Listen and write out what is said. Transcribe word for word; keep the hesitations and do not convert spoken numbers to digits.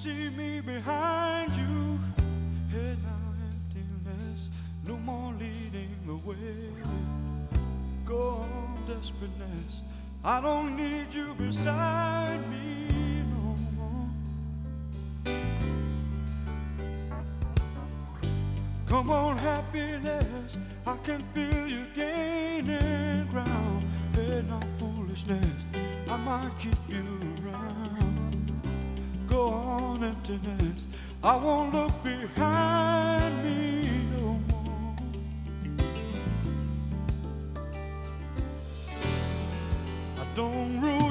see me behind you. Head now emptiness, no more leading the way. Go on desperateness, I don't need you beside me no more. Come on happiness, I can feel you gaining ground. Head now foolishness, I might keep you around. Go on emptiness, I won't look behind me no more. I don't rule